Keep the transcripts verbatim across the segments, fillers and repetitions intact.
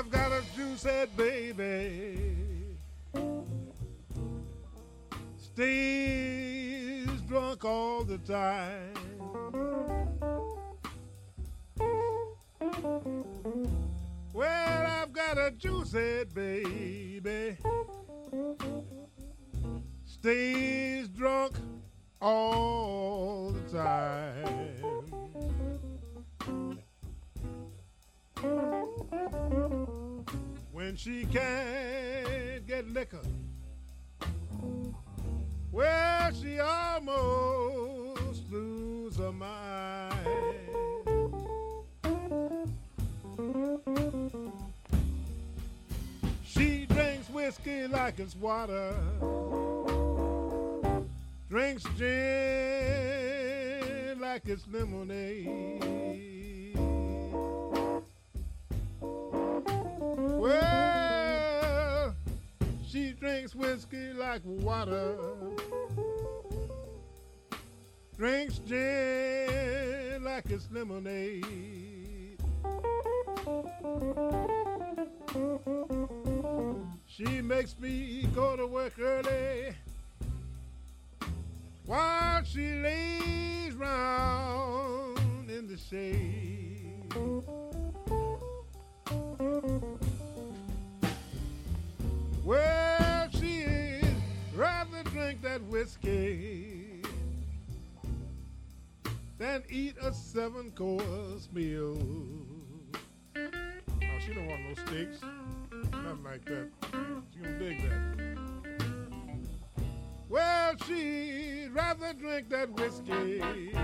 I've got a juicy baby. Stays drunk all the time. Well, I've got a juicy baby. Stays drunk all the time. When she can't get liquor, well, she almost lose her mind. She drinks whiskey like it's water, drinks gin like it's lemonade. Well, she drinks whiskey like water, drinks gin like it's lemonade. She makes me go to work early while she lays round in the shade. Well, she'd rather drink that whiskey than eat a seven-course meal. Oh, she don't want no steaks, nothing like that. She gonna dig that. Well, she'd rather drink that whiskey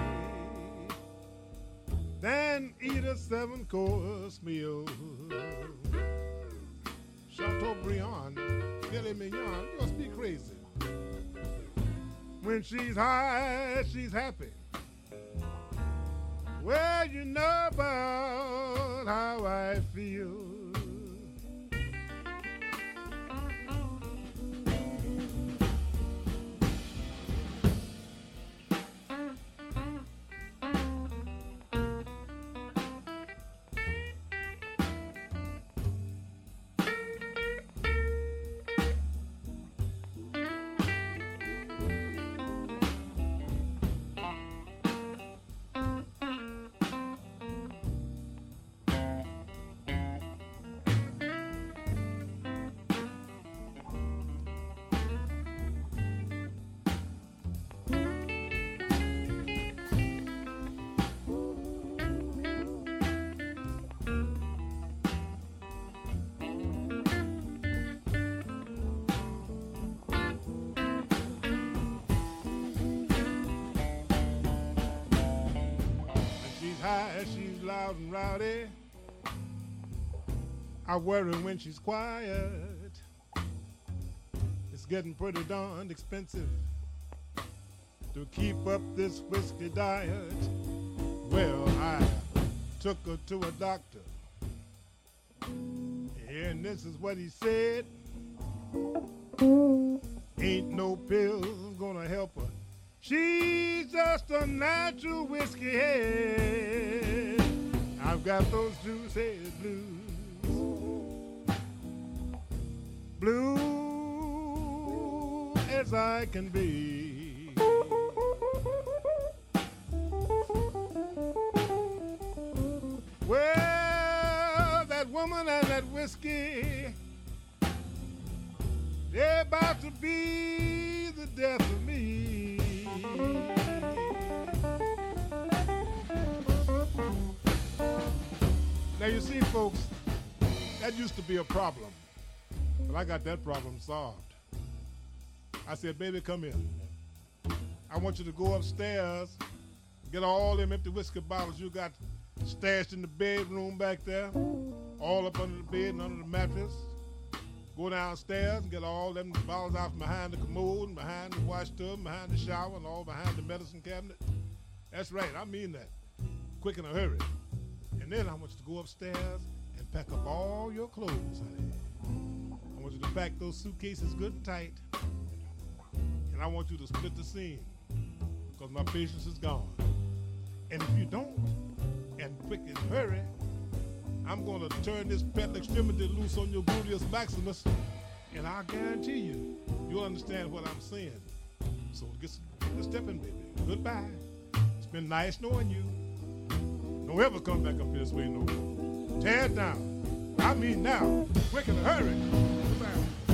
than eat a seven-course meal. Chateaubriand, filet mignon, you must be crazy. When she's high, she's happy. Well, you know about how I feel. High, she's loud and rowdy. I worry when she's quiet. It's getting pretty darn expensive to keep up this whiskey diet. Well, I took her to a doctor, and this is what he said: ain't no pills gonna help her. She's just a natural whiskey head. I've got those juicy blues, blue as I can be. Well, that woman and that whiskey, they're about to be the death of me. Now you see, folks, that used to be a problem, but I got that problem solved. I said, baby, come here. I want you to go upstairs, get all them empty whiskey bottles you got stashed in the bedroom back there, all up under the bed and under the mattress. Go downstairs and get all them bottles out from behind the commode and behind the wash tub and behind the shower and all behind the medicine cabinet. That's right, I mean that. Quick in a hurry. And then I want you to go upstairs and pack up all your clothes, honey. I want you to pack those suitcases good and tight. And I want you to split the scene because my patience is gone. And if you don't, and quick and hurry, I'm going to turn this pet extremity loose on your gluteus maximus, and I guarantee you, you'll understand what I'm saying. So get, get stepping, baby. Goodbye. It's been nice knowing you. Don't ever come back up this way no more. Tear it down. I mean now. Quick in a hurry. Goodbye.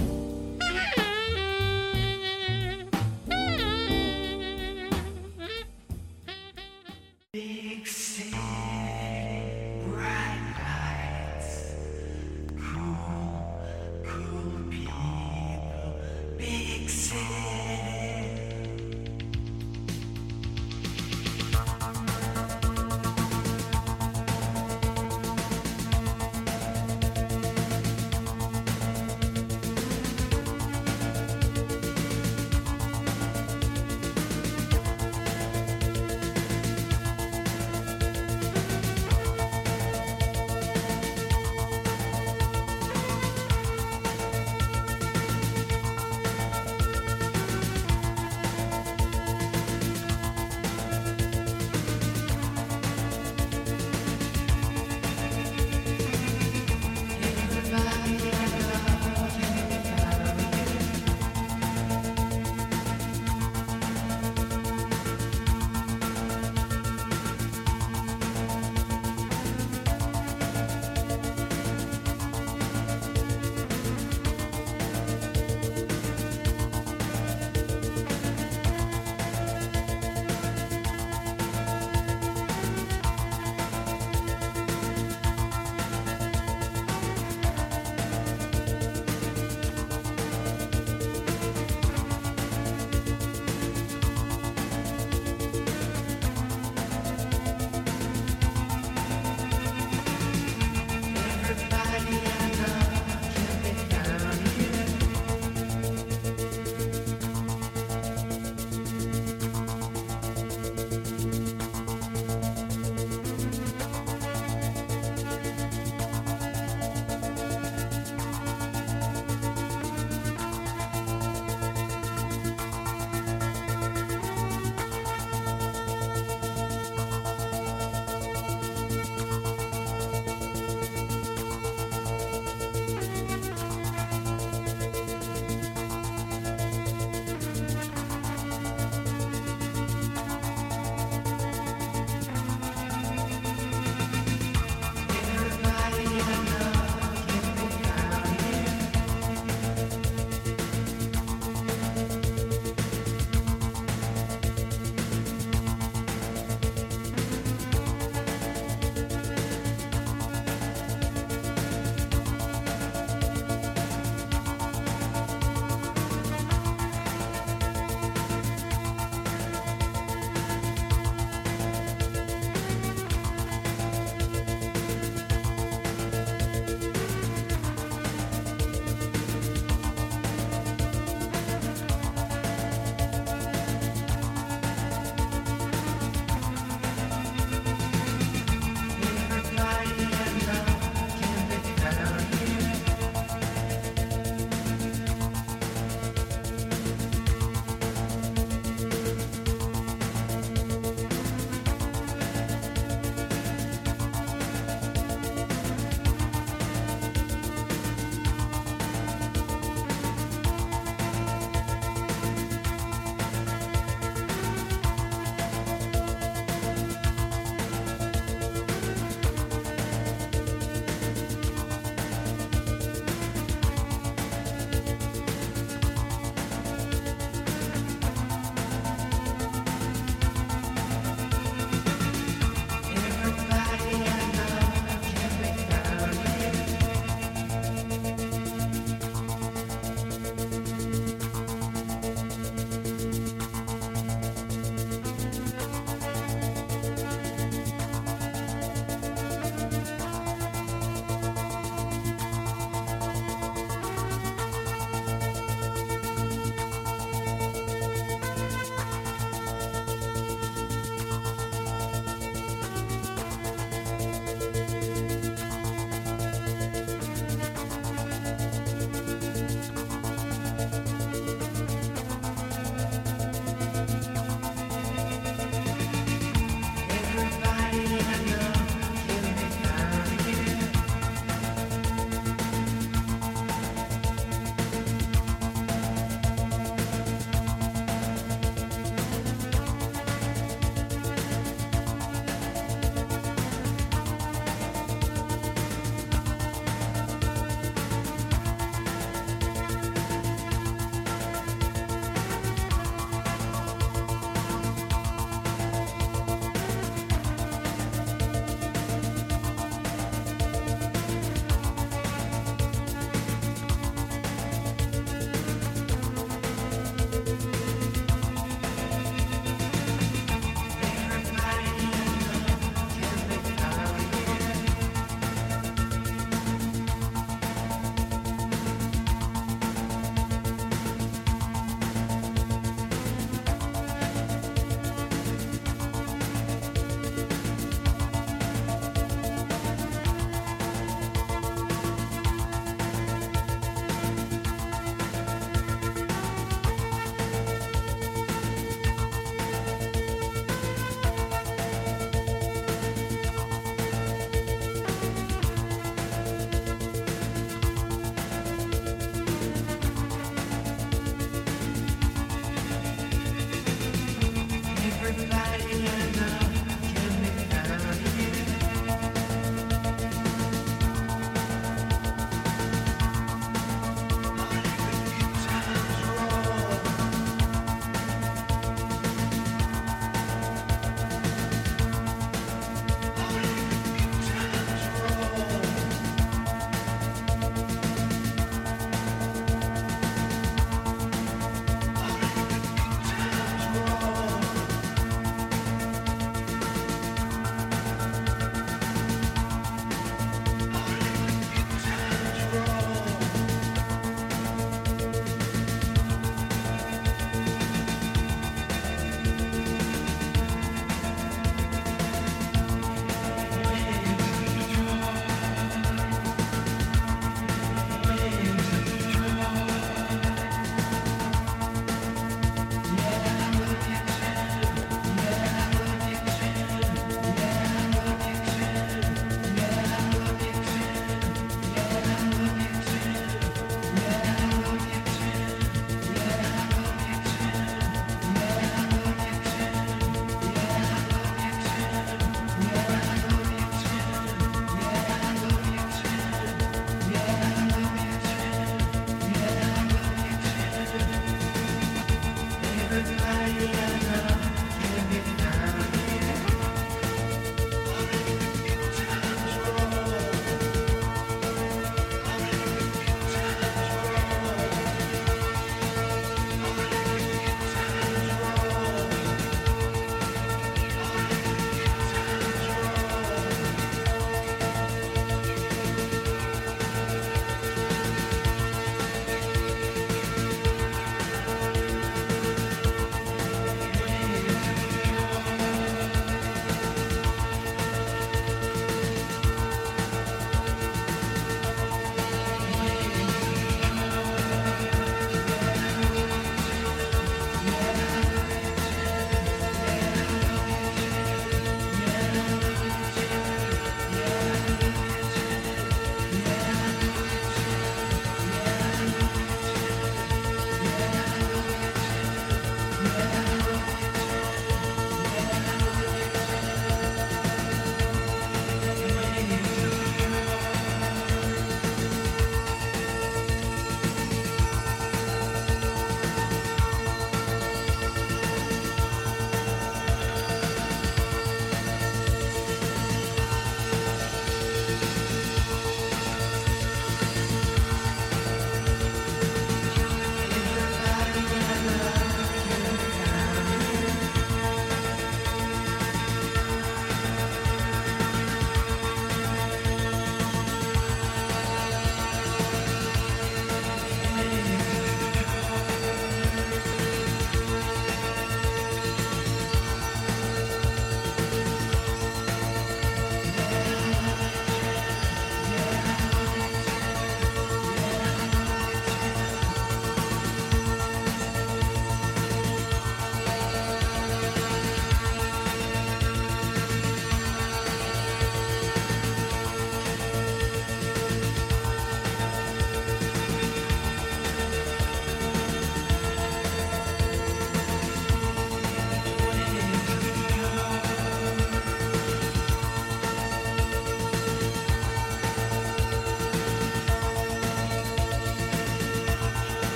Big city, bright lights, cool, cool people. Big city.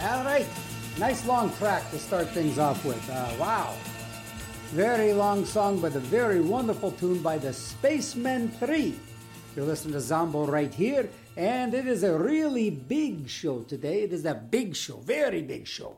All right. Nice long track to start things off with. Uh, wow. Very long song, but a very wonderful tune by the Spacemen three. You're listening to Zombo right here, and it is a really big show today. It is a big show, very big show.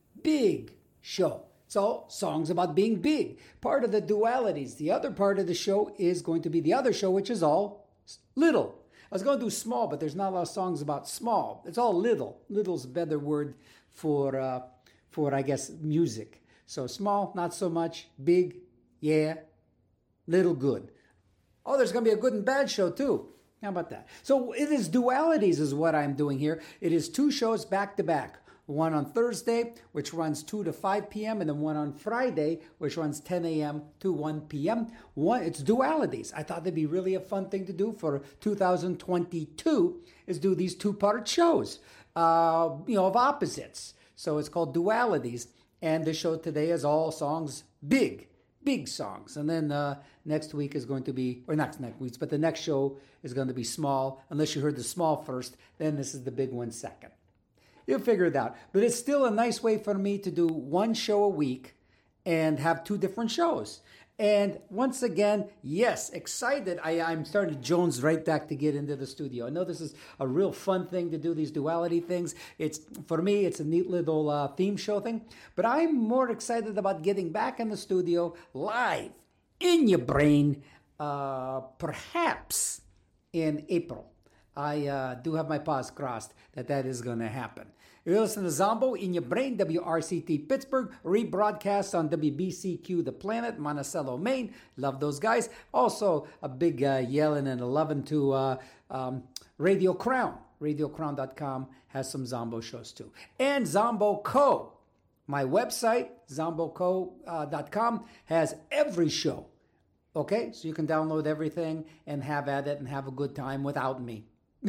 Big show. So, songs about being big. Part of the dualities. The other part of the show is going to be the other show, which is all little. I was going to do small, but there's not a lot of songs about small. It's all little. Little's a better word for, uh, for I guess, music. So small, not so much. Big, yeah. Little, good. Oh, there's going to be a good and bad show, too. How about that? So it is dualities is what I'm doing here. It is two shows back to back. One on Thursday, which runs two to five p.m., and then one on Friday, which runs ten a.m. to one p.m. One, it's dualities. I thought that'd be really a fun thing to do for two thousand twenty-two, is do these two-part shows, uh, you know, of opposites. So it's called dualities, and the show today is all songs big, big songs. And then uh, next week is going to be, or not next week, but the next show is going to be small. Unless you heard the small first, then this is the big one second. You'll figure it out. But it's still a nice way for me to do one show a week and have two different shows. And once again, yes, excited. I, I'm starting to Jones right back to get into the studio. I know this is a real fun thing to do, these duality things. It's for me, it's a neat little uh, theme show thing. But I'm more excited about getting back in the studio live in your brain, uh, perhaps in April. I uh, do have my paws crossed that that is going to happen. You're listening to Zombo in your brain, W R C T Pittsburgh, rebroadcast on W B C Q The Planet, Monticello, Maine. Love those guys. Also, a big uh, yelling and a loving to uh, um, Radio Crown. radio crown dot com has some Zombo shows too. And Zombo Co. My website, zombo co dot com, has every show. Okay? So you can download everything and have at it and have a good time without me.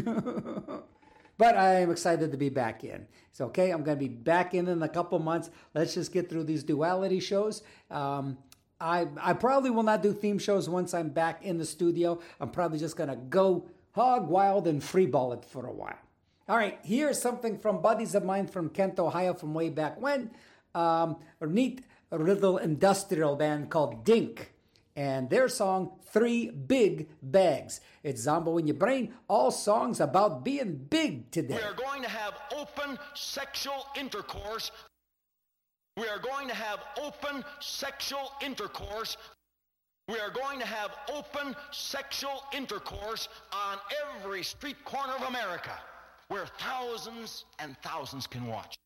But I am excited to be back in. It's okay. I'm going to be back in in a couple months. Let's just get through these duality shows. Um, I I probably will not do theme shows once I'm back in the studio. I'm probably just going to go hog wild and freeball it for a while. All right. Here's something from buddies of mine from Kent, Ohio from way back when. Um, a neat little industrial band called Dink. And their song, Three Big Bags. It's Zombo in your brain. All songs about being big today. We are going to have open sexual intercourse. We are going to have open sexual intercourse. We are going to have open sexual intercourse on every street corner of America, where thousands and thousands can watch.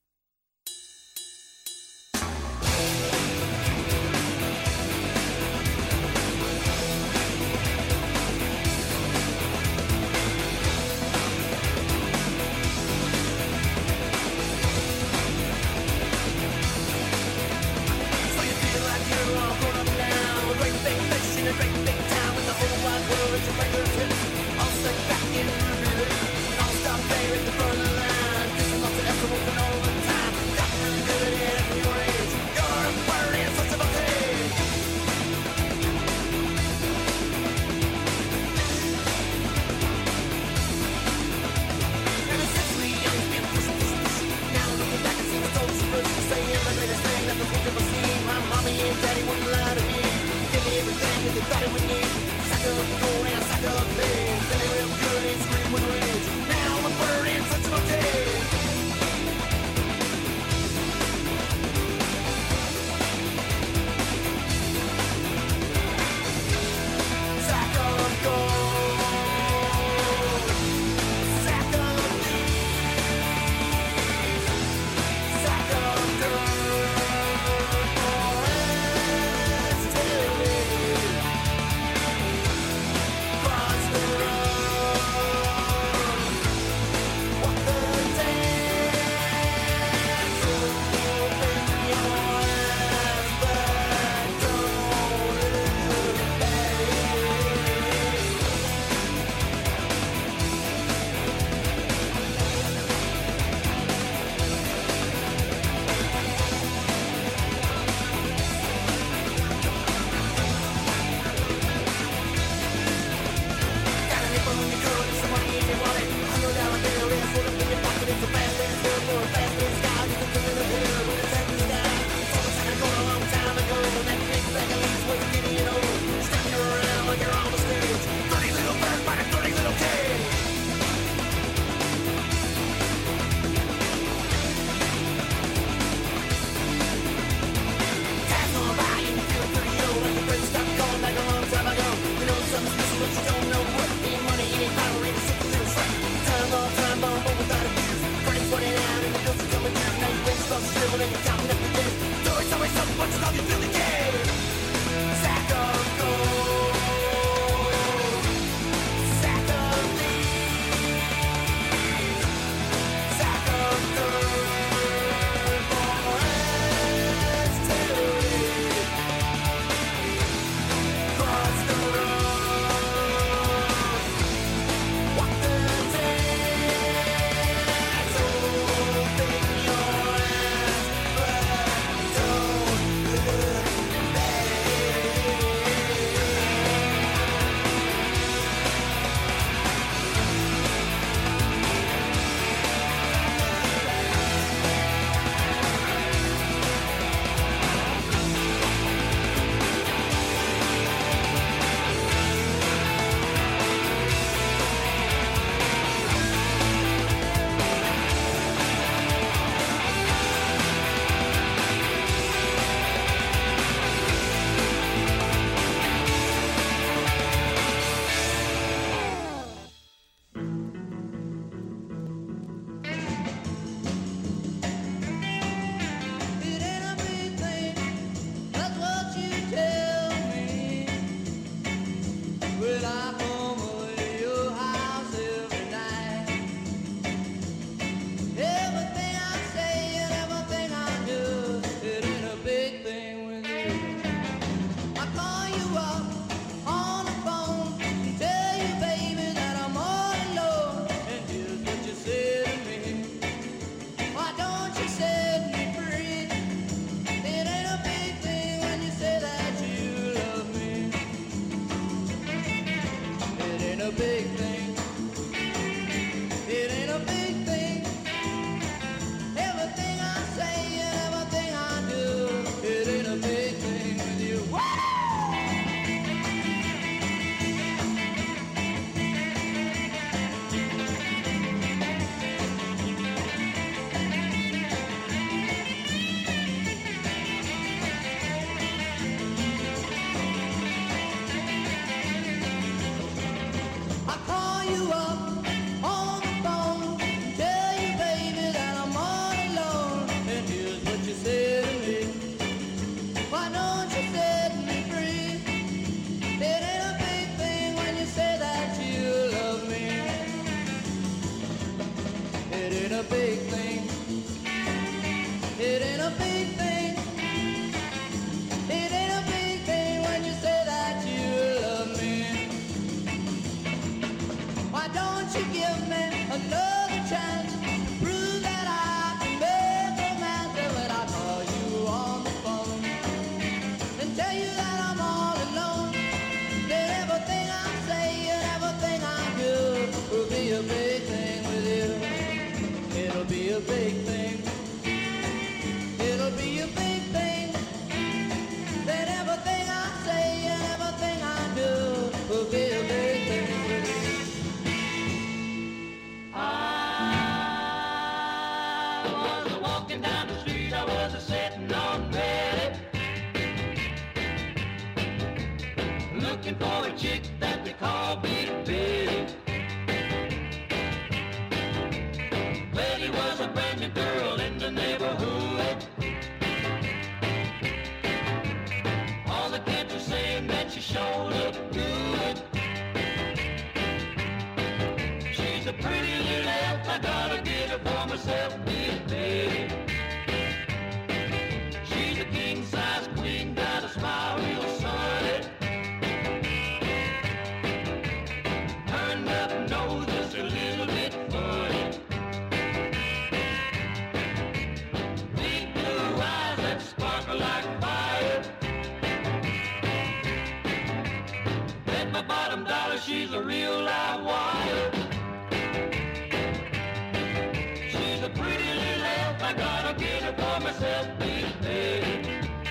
bet my bottom dollar she's a real live wire. She's a pretty little elf, I gotta get her for myself, please, baby.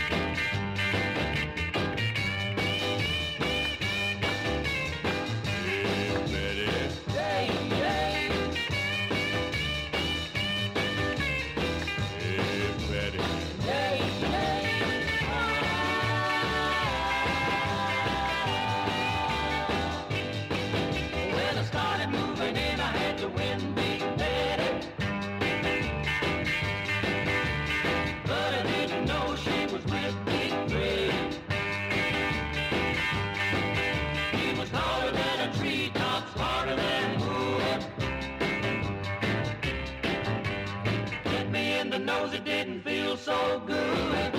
It didn't feel so good.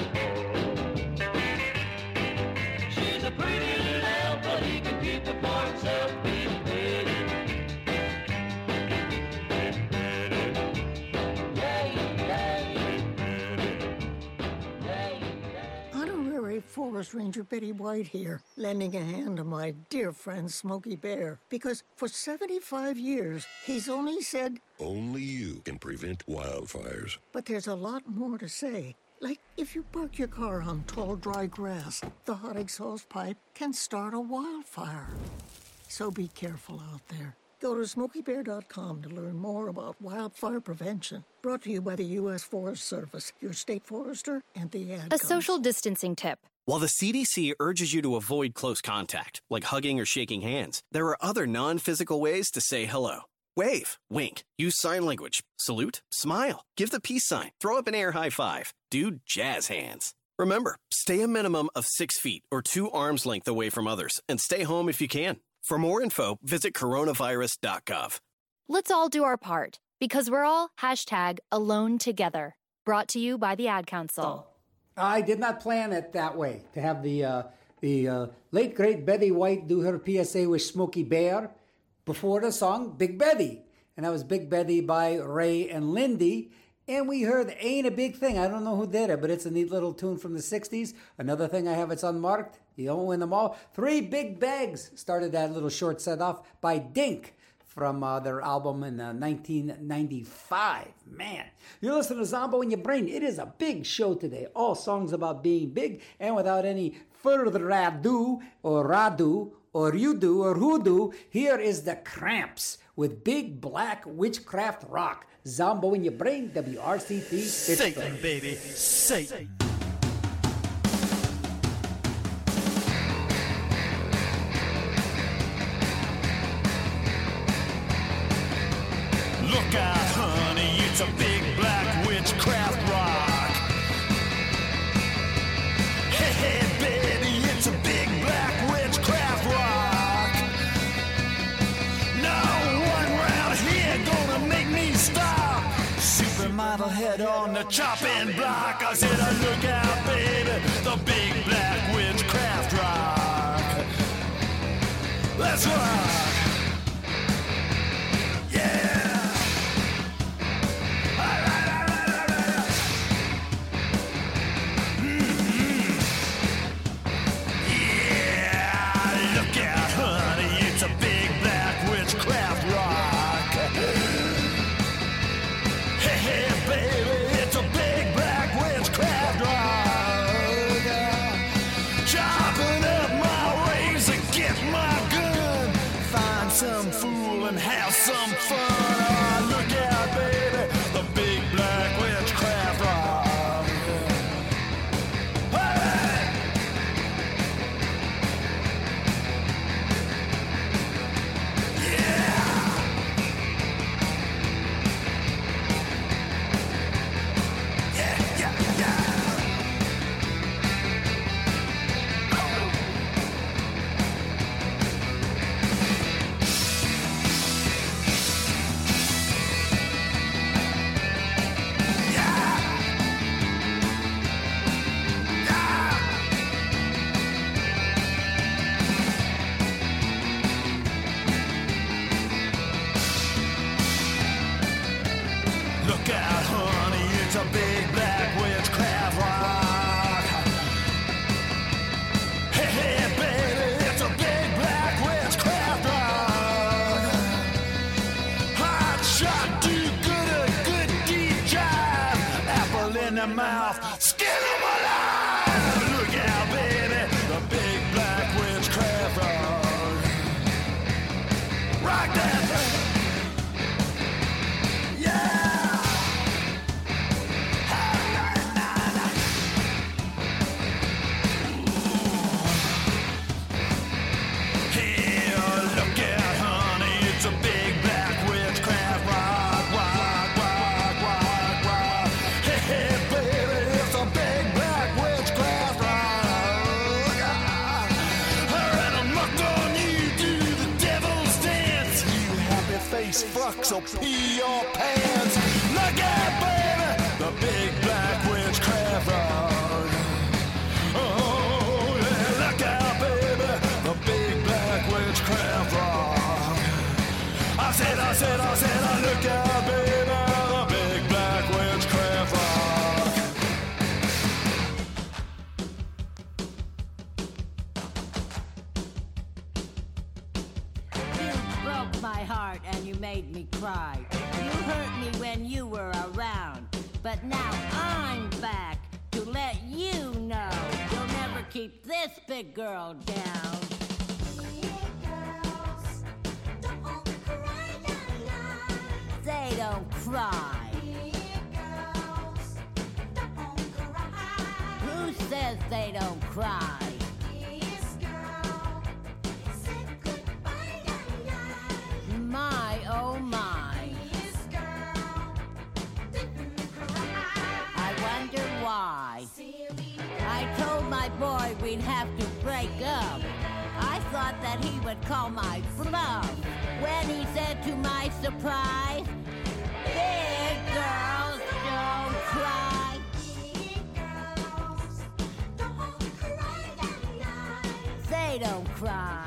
She's a pretty little elf, but he can keep it for himself, baby. Honorary Forest Ranger Betty White here, lending a hand to my dear friend Smokey Bear, because for seventy-five years, he's only said, only you can prevent wildfires. But there's a lot more to say. Like, if you park your car on tall, dry grass, the hot exhaust pipe can start a wildfire. So be careful out there. Go to smokey bear dot com to learn more about wildfire prevention. Brought to you by the U S Forest Service, your state forester, and the ad. A social distancing tip. While the C D C urges you to avoid close contact, like hugging or shaking hands, there are other non-physical ways to say hello. Wave, wink, use sign language, salute, smile, give the peace sign, throw up an air high five, do jazz hands. Remember, stay a minimum of six feet or two arms length away from others, and stay home if you can. For more info, visit coronavirus dot gov. Let's all do our part, because we're all hashtag alone together. Brought to you by the Ad Council. I did not plan it that way, to have the uh, the uh, late, great Betty White do her P S A with Smokey Bear before the song Big Betty. And that was Big Betty by Ray and Lindy. And we heard Ain't a Big Thing. I don't know who did it, but it's a neat little tune from the sixties. Another thing I have, it's unmarked. You don't win them all. Three Big Bags started that little short set off by Dink from uh, their album in uh, nineteen ninety-five. Man, you're listening to Zombo in Your Brain. It is a big show today. All songs about being big. And without any further ado or radu or you do or hoodoo, here is the Cramps with Big Black Witchcraft Rock. Zombo in Your Brain, W R C T. Satan, baby, Satan. Look out, honey, it's a big black witchcraft rock. Hey, hey, baby, it's a big black witchcraft rock. No one round here gonna make me stop. Supermodel head on the chopping block. I said, oh, look out, baby, the big black witchcraft rock. Let's rock. Some fool and have some fun. Oh, look out, baby, the big black witchcraft rock. Hey! Yeah! Yeah, yeah, yeah. their mouth, skin them alive. Look out, baby, the big black witchcraft rock. Rock that thing. Fuck, so pee your pants. Look out, baby, the big black witchcraft rock. Oh, yeah, look out, baby, the big black witchcraft rock. I said, I said, I said, I look out, baby, the big black witchcraft rock. You broke my heart and you made me cry. You hurt me when you were around, but now I'm back to let you know you'll never keep this big girl down. They don't cry. Who says they don't cry? My, oh my. I wonder why. I told my boy we'd have to break up. I thought that he would call my bluff when he said to my surprise, big girls don't cry. They don't cry.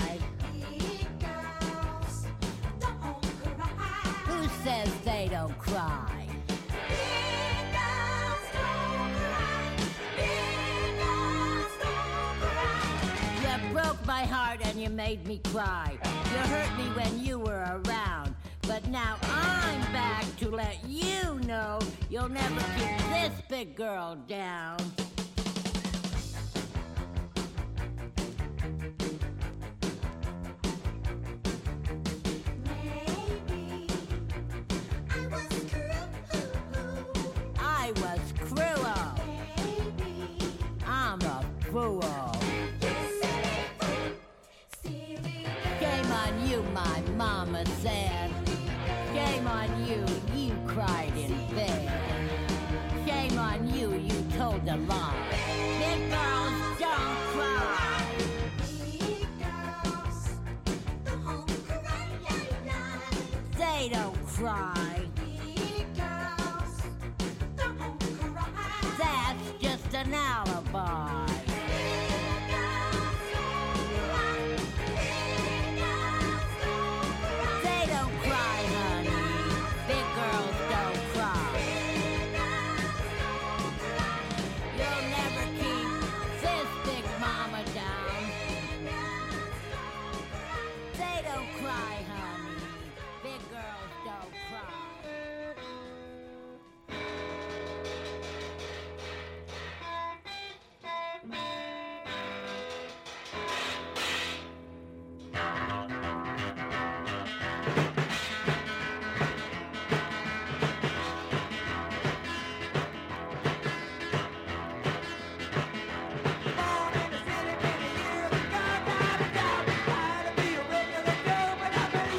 Who says they don't cry? Big girls don't cry. Big girls don't cry. You broke my heart and you made me cry. You hurt me when you were around, but now I'm back to let you know you'll never keep this big girl down. I was cruel. I'm a fool. Shame on you, my mama said. Shame on you, you cried in bed. Shame on you, you told a lie. Big girls don't cry. They don't cry. That's just an alibi. They don't cry, honey. Big girls don't cry. You'll never keep this big mama down. They don't cry, honey. Big girls don't cry. Born in the city, been a year, got out of job, trying to be a regular girl, but I've been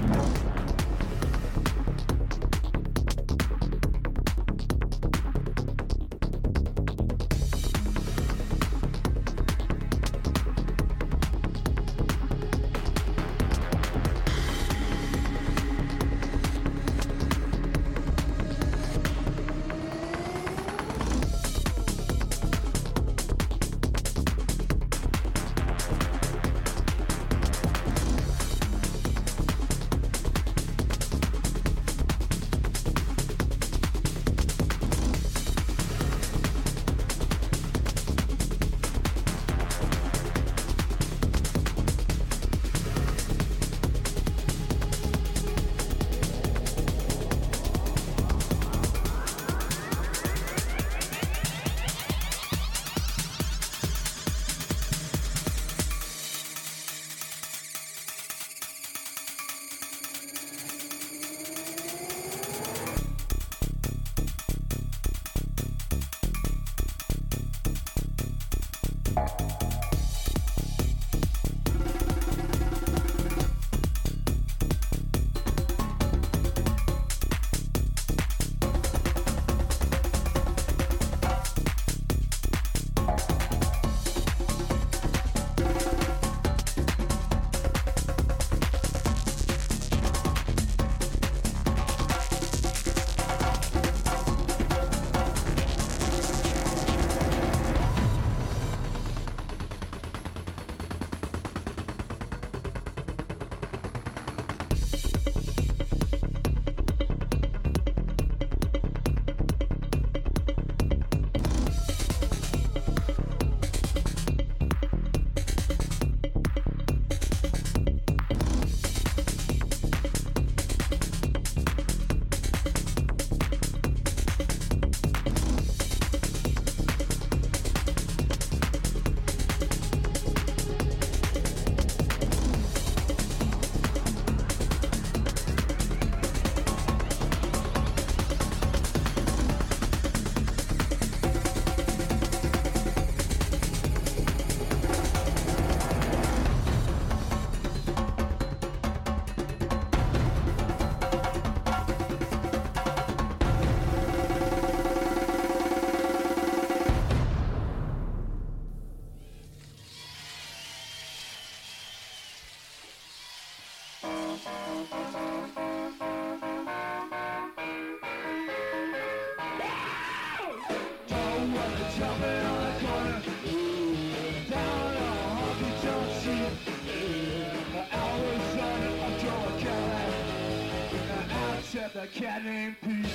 A cat named Pete,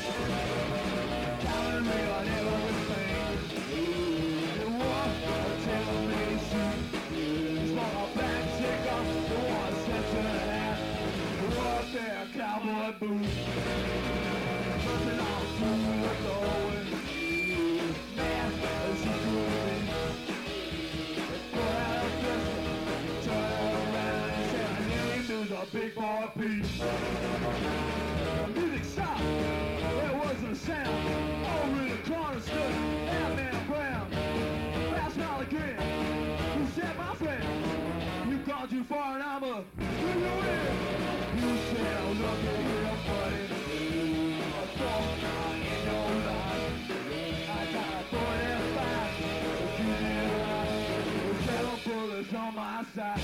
telling me on everything. The war, telling me to shoot. Smoke a black cigar, the one sent to the hat. The war there, cowboy boots. Nothing on food with the whole man, as he could be. Go out of prison, turn around and say my name is a big boy Pete. Music stopped, there wasn't a sound. Over in the corner stood that man Brown. Fast smile again, you said, my friend, you gone too far and I'm a do you in? You said, oh, look at here, buddy. A thorn in your life. I got a forty-five, but you didn't lie. With seven bullets on my side.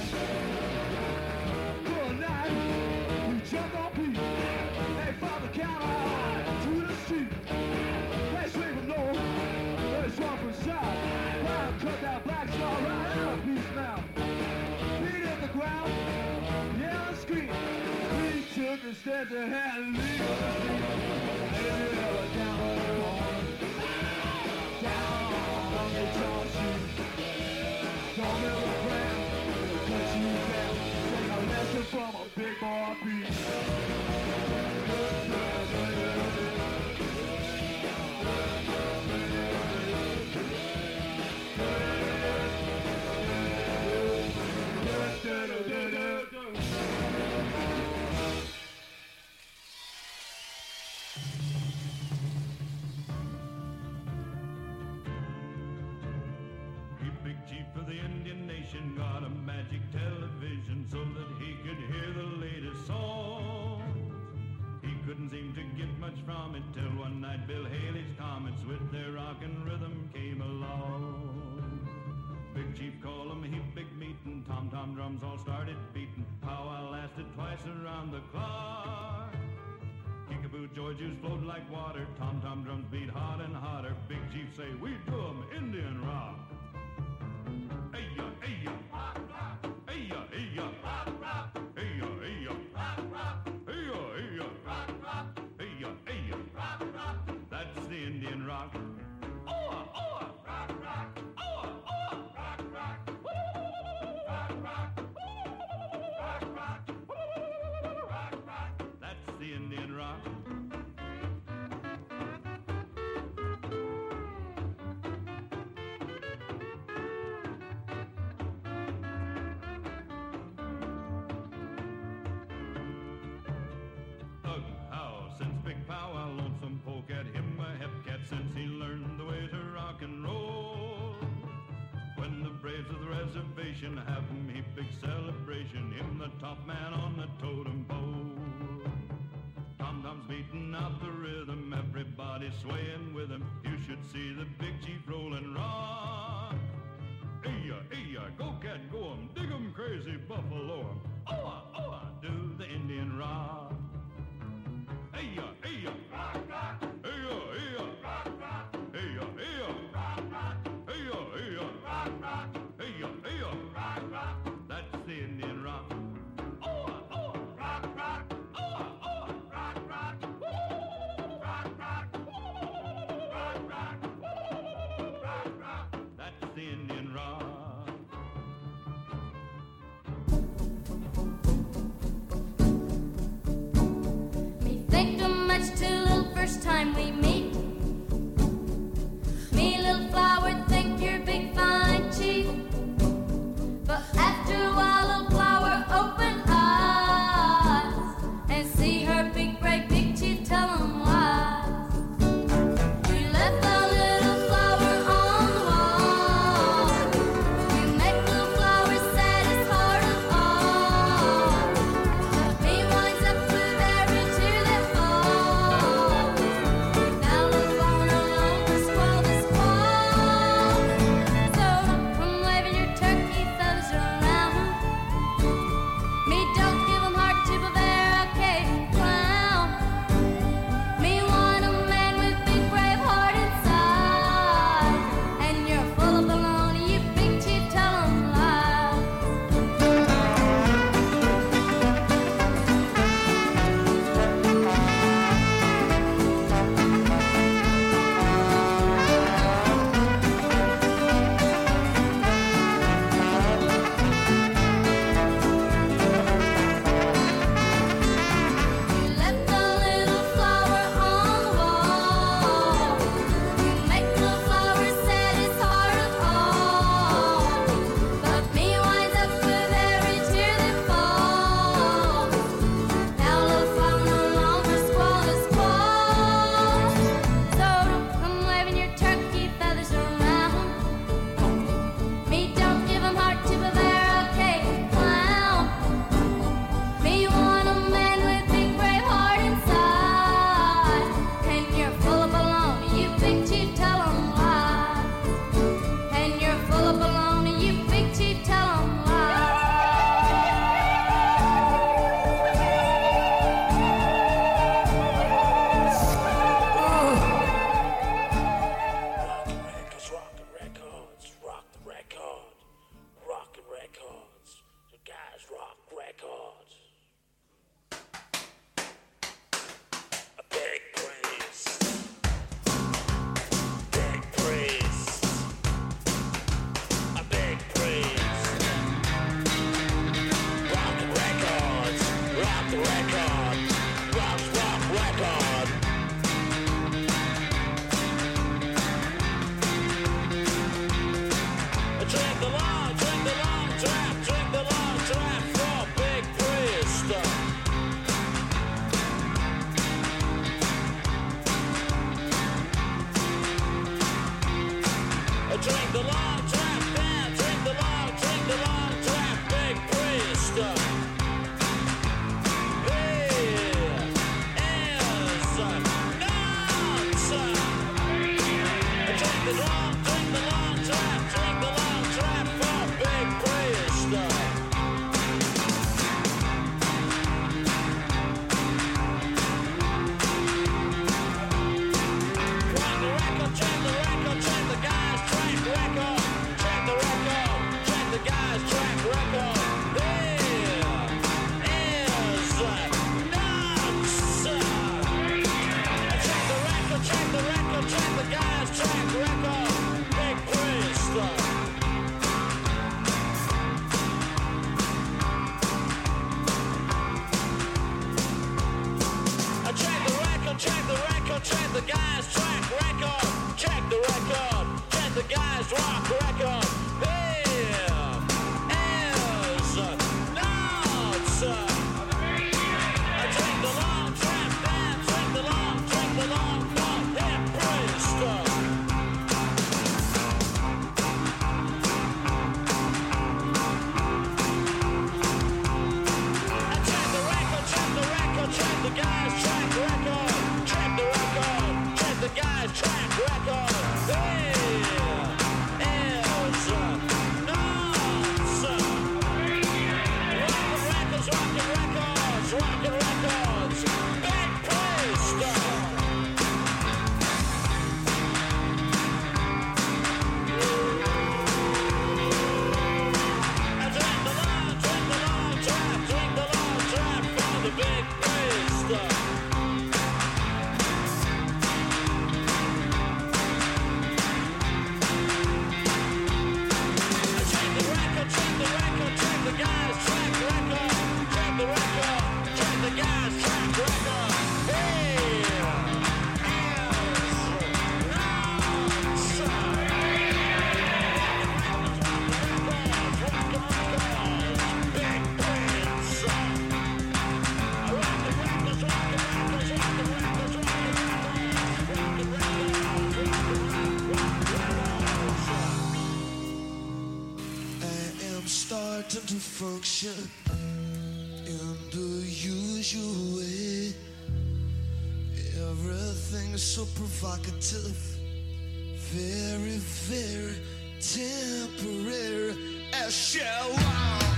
Good night, you jumped on Pete. From the counter to the street. They swing from north, they swung from south. Right, cut that black star right out of Pete's mouth. Feet hit the ground, yell and scream. Pete took a step to hand and leave. They never down on the corner, down on the top sheet. Don't ever friend, cut you down. Take a lesson from a big boy Pete. For the Indian nation got a magic television so that he could hear the latest song. it till one night Bill Haley's Comets with their rockin' rhythm came along. Big Chief called 'em a heap big meetin', tom-tom drums all started beatin', powwow lasted twice around the clock. Kickapoo Georgies flowed like water, tom-tom drums beat hot and hotter, Big Chief say, we do 'em Indian rock. Hey-ya, hey-ya, rock, rock, hey-ya, hey-ya, rock, rock, hey-ya, hey-ya, rock, rock, hey-ya, hey-ya, rock, rock, hey-ya, hey-ya, rock, rock. That's the Indian rock. Oh, oh, rock, rock, oh, oh, rock, rock, rock, rock, rock, rock, rock, rock. That's the Indian rock. Powwow, lonesome poke at him a hepcat since he learned the way to rock and roll. When the braves of the reservation have him heap big celebration, him the top man on the totem pole. Tom-toms beating out the rhythm, everybody swaying with him. You should see the Big Chief rollin' rock. Hey-ya, hey-ya, go cat, go 'em, dig 'em crazy, buffalo 'em. Oh-ah, oh-ah, do the Indian rock. Hey-ya, hey-ya, rock, rock, hey-ya, hey-ya, rock, rock, hey-ya, hey-ya, rock, rock, hey-ya, hey-ya, rock, rock, hey-ya, hey-ya, rock, rock. That's the Indian rock. Oh, oh, rock, rock, oh, oh, rock, rock, rock, rock, rock, rock, rock, rock. That's the Indian rock. Much too little first time we meet. Me, little flower, think you're big, fine, chief. But after a while, little flower, open eyes and see her big, bright, big chief tell 'em lies. We left our little flower on the wall. We make little flower sad as heart of all. But me winds up with every tear that falls. Now the phone no longer squall this fall. So don't come waving your turkey feathers around. Me don't give 'em heart to Bavaria Cave clown. Me want a man with big brave heart inside. And you're full of baloney, you Big Chief, tell 'em loud. We left a little flower on the wall. We make little flower sad as heart of all. But me winds up with every tear that falls. Now little flower no longer squall this fall. So don't come waving your turkey feathers around. Me don't give 'em heart to Bavaria Cave clown. Me want a man with big brave heart inside. And you're full of baloney, you Big Chief, tell 'em lies. And you're full of baloney, you Big Chief, tell 'em lies. Rockin' records, rock the record. Rockin' records. The guys rock records. A big praise. Big praise. A big praise. Rock the records. Rock the record. Rock, rock record. Drink the long, drink the long draft, drink the long draft for Big Priest. Drink the long draft, man, drink the long, drink the long draft, Big Priest. There is guys rock record. Here is notes. Drink the long trap band, drink the long, drink the long, long hip priest. Check the record, check the record, check the guys track record. Check the record, check the guys track record. Here is notes. Rockin' records, rockin' records, rockin' records. Big priest. And drink the long, drink the long trap, drink the long trap for the big priest. Check the record, check the record, check the guys track record. Check the record, check the guys track record. Here is notes. Rockin' records, big prince. Rockin' records, rockin' records, rockin' records, rockin' records, rockin' records, I am starting to function in the usual way. Everything is so provocative, very, very temporary. As shall walk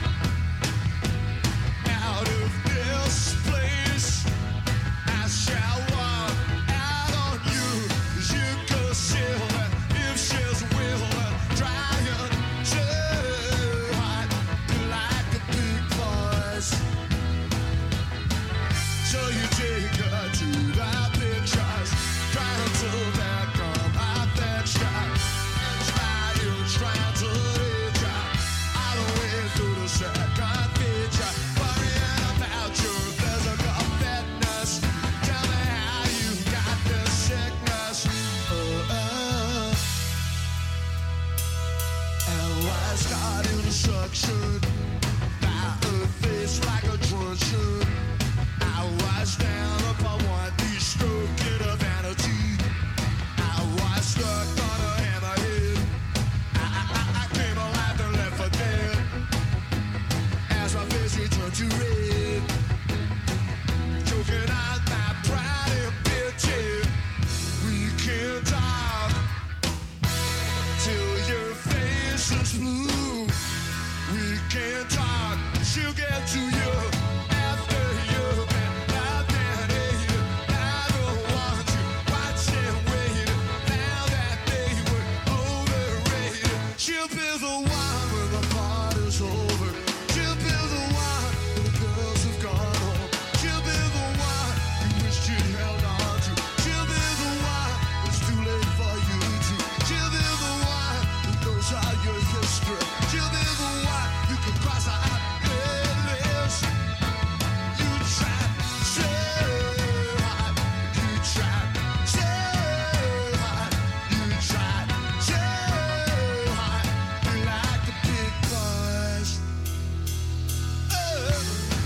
out of this place, I shall walk out on you. You go silver if she's willing, trying to hide like the big boys. So you take her to the pictures, trying to back on my back shot. Try you trying to reach her all the way through the second feature. Worrying about your physical fitness. Tell me how you got this sickness. Oh, oh. And why start instruction by a face like a truncheon? I was down up, I want these stroking of vanity. I was stuck on a hammerhead. I, I, I came alive and left for dead. As my face returned to red, choking on my pride and pity. We can talk till your face is blue. We can talk, she'll get to you after you've been loved and hated. I don't want you watching, waiting. Now that they were overrated, she'll be the one when the party's over. She'll be the one when the girls have gone home. She'll be the one you wished you held on to. She'll be the one when it's too late for you to. She'll be the one who knows all your history. She'll be the one you can cross her out red list. You tried so hard, you tried so hard, you tried so hard. You like the big boys. Oh.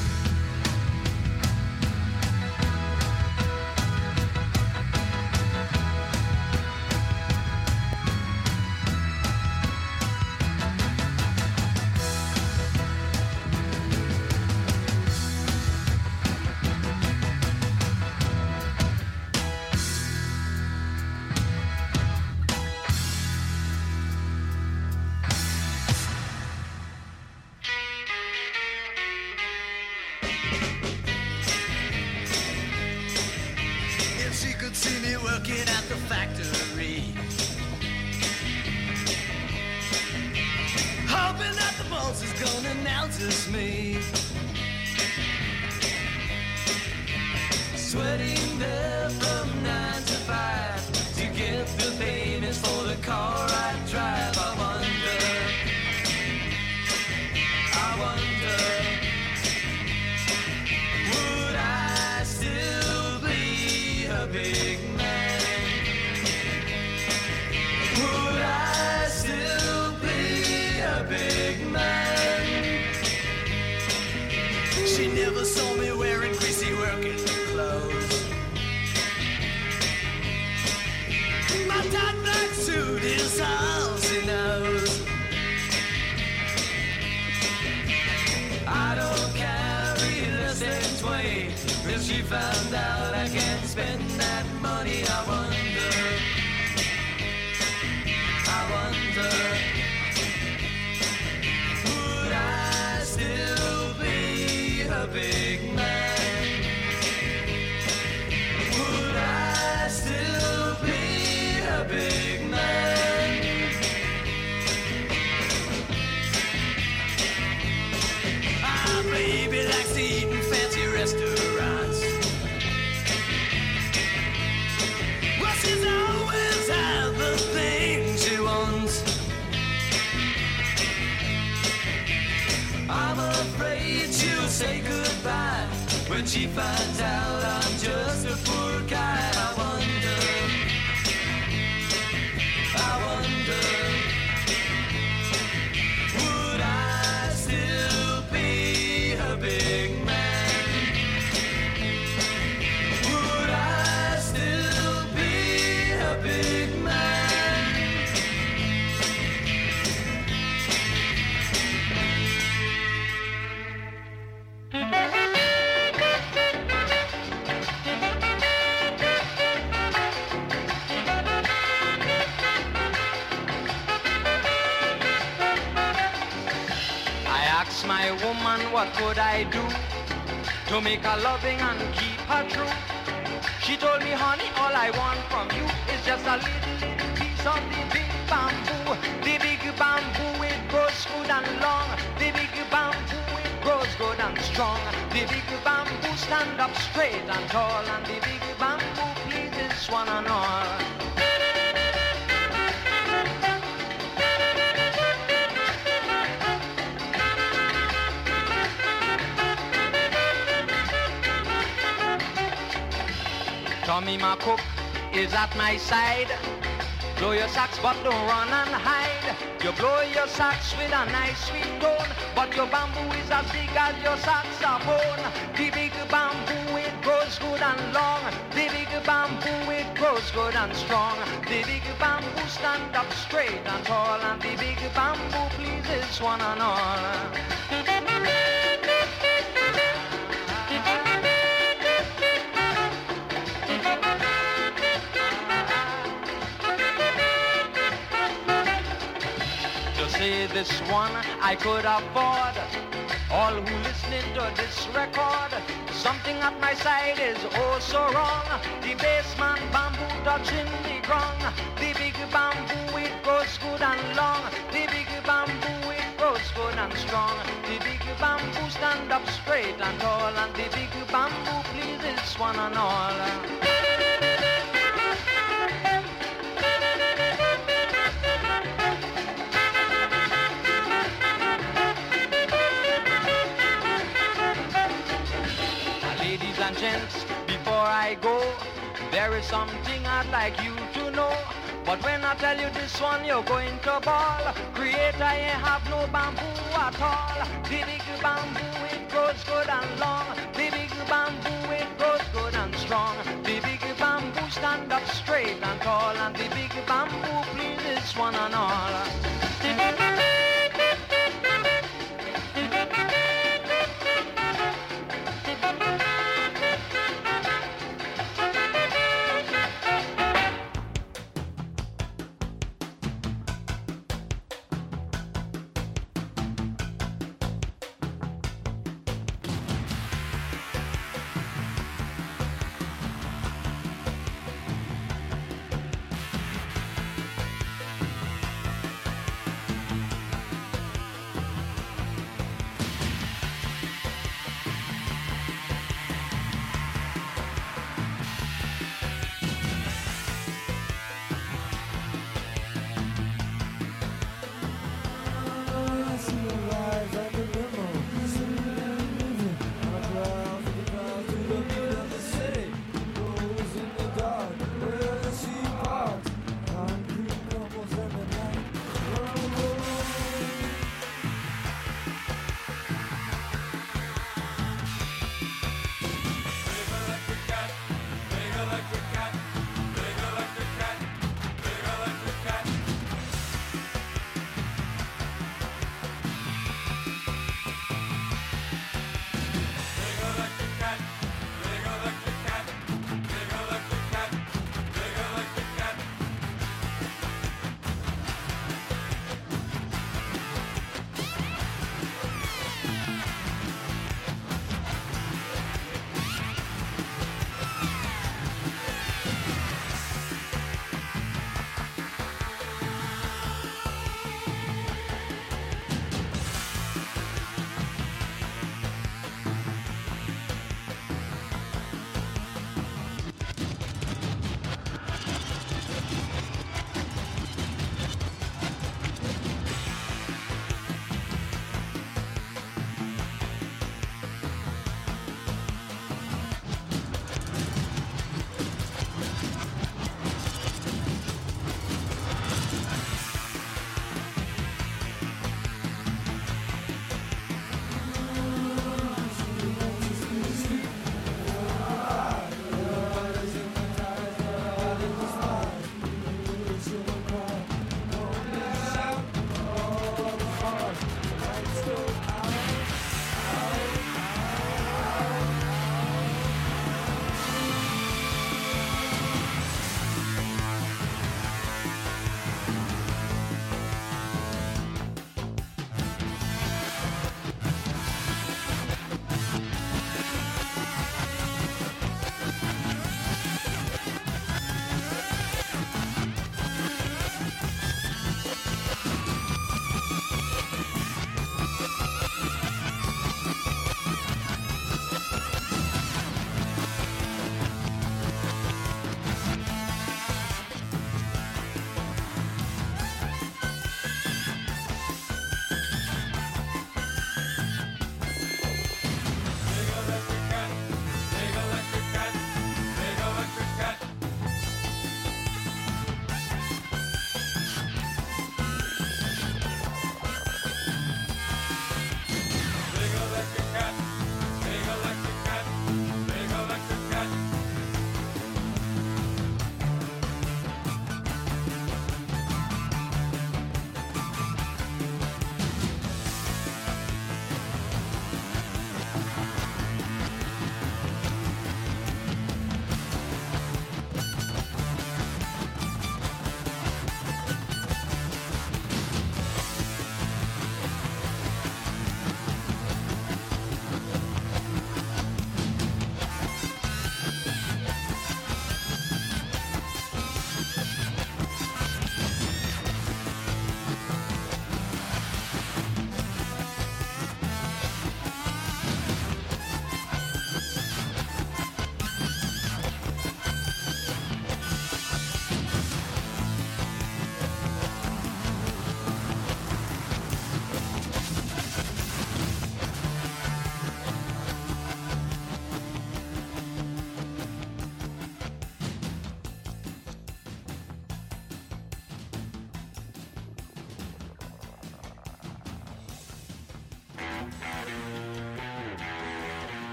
If she could see me working at the factory, hoping that the boss is gonna notice me, sweating there from nine to five to get the payments for the car I drive. I wonder, I wonder, would I still be a big man? Would I still she found out I can't spend that money, I wonder, I wonder, would I still be a big man? Would I still be a big man? Ah, baby likes to eat in fancy restaurants. Well, she's always had the things she wants. I'm afraid she'll say goodbye when she finds out I'm just a poor guy. I wonder, I wonder, would I still be a big man? Would I still be a big man? My woman, what could I do to make her loving and keep her true? She told me, honey, all I want from you is just a little, little piece of the big bamboo. The big bamboo, it grows good and long. The big bamboo, it grows good and strong. The big bamboo stand up straight and tall, and the big bamboo pleases one and all. Tommy, my cook, is at my side. Blow your sax, but don't run and hide. You blow your sax with a nice sweet tone, but your bamboo is as big as your saxophone. The big bamboo, it grows good and long. The big bamboo, it grows good and strong. The big bamboo stand up straight and tall, and the big bamboo pleases one and all. Say this one I could afford. All who listening to this record, something at my side is oh so wrong. The bassman bamboo touching the ground. The big bamboo, it grows good and long. The big bamboo, it grows good and strong. The big bamboo stand up straight and tall, and the big bamboo pleases one and all. And gents, before I go, there is something I'd like you to know. But when I tell you this one, you're going to ball. Creator ain't have no bamboo at all. The big bamboo, it grows good and long. The big bamboo, it grows good and strong. The big bamboo stand up straight and tall, and the big bamboo pleases one and all.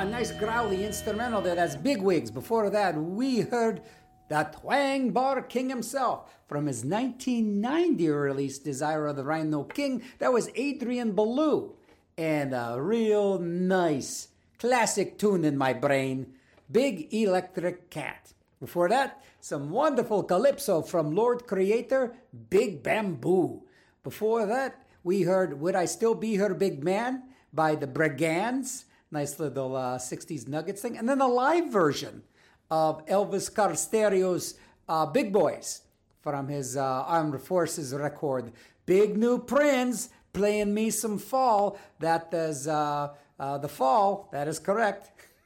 Ah, nice growly instrumental there. That's Bigwigs. Before that, we heard the Twang Bar King himself from his nineteen ninety release, Desire of the Rhino King. That was Adrian Belew. And a real nice classic tune in my brain, Big Electric Cat. Before that, some wonderful calypso from Lord Creator, Big Bamboo. Before that, we heard Would I Still Be Her Big Man by the Brigands. Nice little uh, sixties Nuggets thing. And then a live version of Elvis Costello's uh, Big Boys from his uh, Armed Forces record. Big New Prince, playing me some fall. That is uh, uh, the fall. That is correct.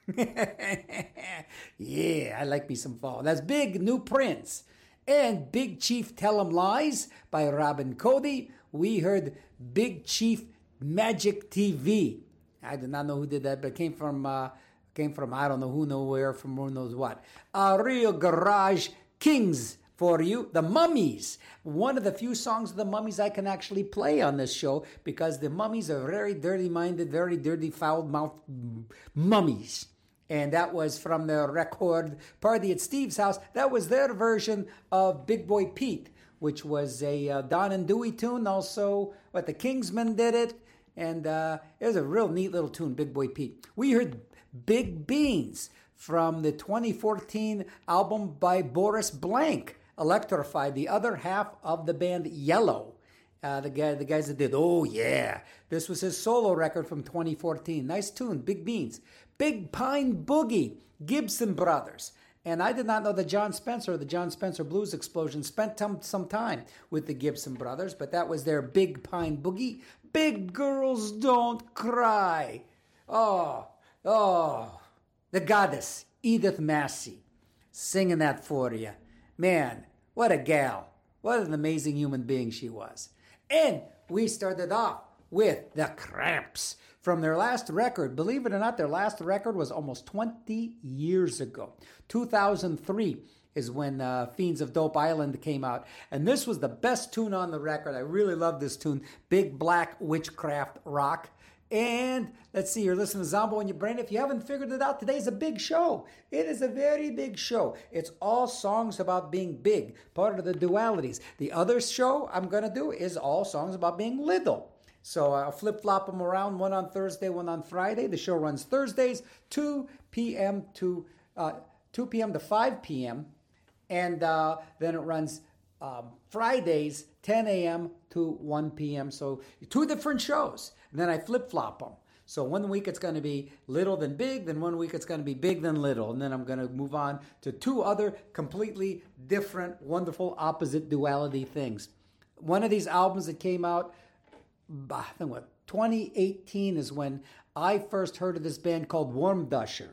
Yeah, I like me some fall. That's Big New Prince. And Big Chief Tell 'Em Lies by Robin Cody. We heard Big Chief Magic T V. I did not know who did that, but it came from, uh, came from I don't know who, nowhere, from who knows what. Uh, Real Garage Kings for you. The Mummies. One of the few songs of the Mummies I can actually play on this show because the Mummies are very dirty-minded, very dirty, foul-mouthed mummies. And that was from their record Party at Steve's House. That was their version of Big Boy Pete, which was a uh, Don and Dewey tune. Also, what the Kingsmen did it. And uh, it was a real neat little tune, Big Boy Pete. We heard Big Beans from the twenty fourteen album by Boris Blank, Electrified, the other half of the band Yellow. Uh, the guy, the guys that did, oh yeah. This was his solo record from twenty fourteen. Nice tune, Big Beans. Big Pine Boogie, Gibson Brothers. And I did not know that John Spencer, the John Spencer Blues Explosion, spent t- some time with the Gibson Brothers, but that was their Big Pine Boogie. Big Girls Don't Cry. Oh, oh, the goddess, Edith Massey, singing that for you. Man, what a gal. What an amazing human being she was. And we started off with the Cramps from their last record. Believe it or not, their last record was almost twenty years ago. two thousand three is when uh, Fiends of Dope Island came out. And this was the best tune on the record. I really love this tune, Big Black Witchcraft Rock. And let's see, you're listening to Zombo in Your Brain. If you haven't figured it out, today's a big show. It is a very big show. It's all songs about being big, part of the dualities. The other show I'm going to do is all songs about being little. So I'll flip-flop them around, one on Thursday, one on Friday. The show runs Thursdays, two p.m. to uh, two p.m. to five p.m., and uh, then it runs um, Fridays, ten a.m. to one p.m. So two different shows. And then I flip-flop them. So one week it's going to be little then big, then one week it's going to be big then little. And then I'm going to move on to two other completely different, wonderful, opposite duality things. One of these albums that came out, I think what, twenty eighteen is when I first heard of this band called Warm Dusher.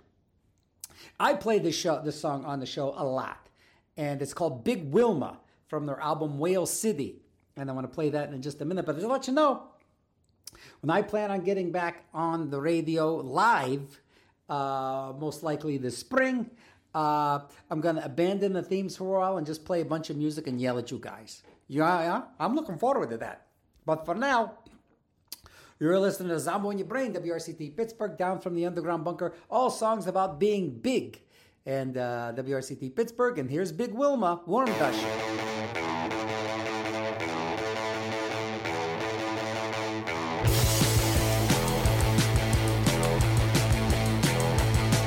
I played this, show, this song on the show a lot. And it's called Big Wilma from their album Whale City. And I want to play that in just a minute. But to let you know, when I plan on getting back on the radio live, uh, most likely this spring, uh, I'm going to abandon the themes for a while and just play a bunch of music and yell at you guys. Yeah, yeah, I'm looking forward to that. But for now, you're listening to Zombo in Your Brain, W R C T Pittsburgh, down from the underground bunker. All songs about being big. And uh, W R C T Pittsburgh, and here's Big Wilma, Warm Dusher.